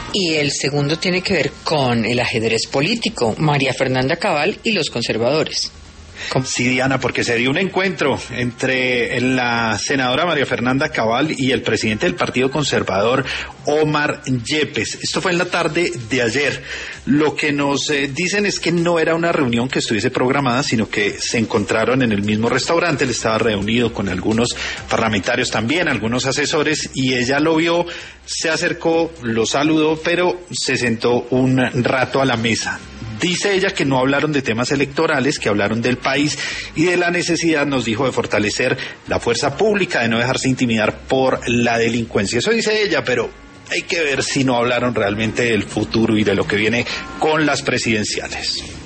Y el segundo tiene que ver con el ajedrez político, María Fernanda Cabal y los conservadores. Sí, Diana, porque se dio un encuentro entre la senadora María Fernanda Cabal y el presidente del Partido Conservador, Omar Yepes. Esto fue en la tarde de ayer. Lo que nos dicen es que no era una reunión que estuviese programada, sino que se encontraron en el mismo restaurante. Él estaba reunido con algunos parlamentarios también, algunos asesores, y ella lo vio, se acercó, lo saludó, pero se sentó un rato a la mesa. Dice ella que no hablaron de temas electorales, que hablaron del país y de la necesidad, nos dijo, de fortalecer la fuerza pública, de no dejarse intimidar por la delincuencia. Eso dice ella, pero hay que ver si no hablaron realmente del futuro y de lo que viene con las presidenciales.